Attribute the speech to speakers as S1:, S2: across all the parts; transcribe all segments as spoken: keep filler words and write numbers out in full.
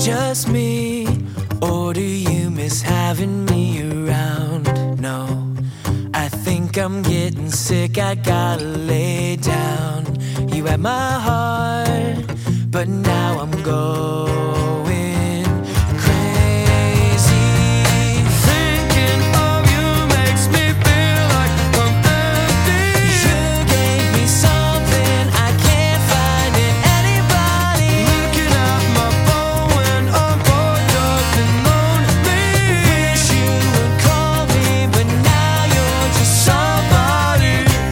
S1: just me, or do you miss having me around? No, I think I'm getting sick, I gotta lay down. You had my heart, but now I'm going crazy. Thinking of you makes me feel like I'm empty. You gave me something I can't find in anybody. Looking at my phone when I'm bored up and lonely. Wish you would call me, but now you're just somebody.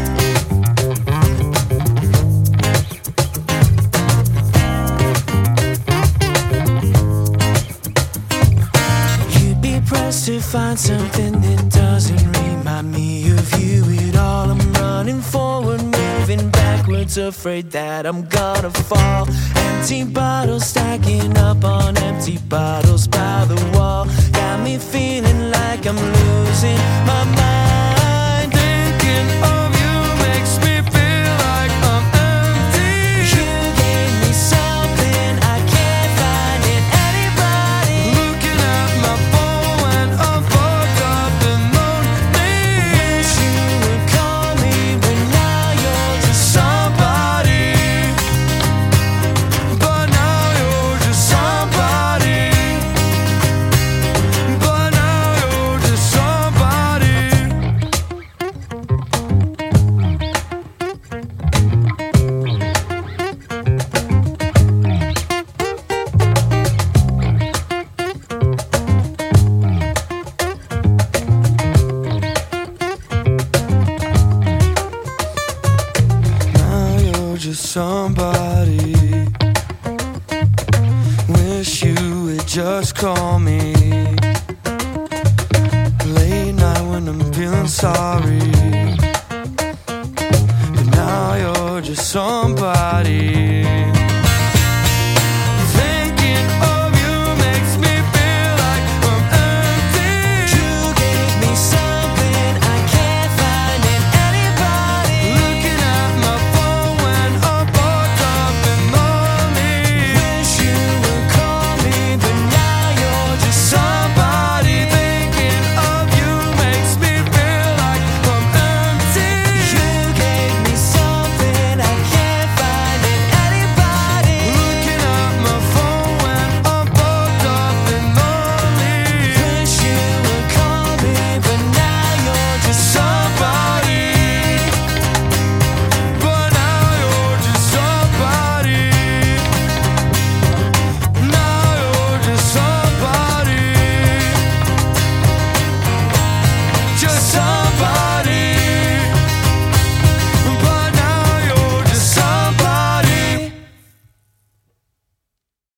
S1: You'd be pressed to find something that doesn't remind me of you at all. I'm running forward, moving backwards, afraid that I'm gonna fall. Empty bottles stacking up on empty bottles by the wall. Got me feeling like I'm losing my mind. Thinking of you makes me feel like I'm empty. You gave me something I can't find in anybody. Looking at my phone when I'm fucked up and lonely. Wish you would call me, but now you're just somebody. But now you're just somebody. But now you're just somebody. Now you're just somebody. Wish you would just call me. Late night when I'm feeling sorry.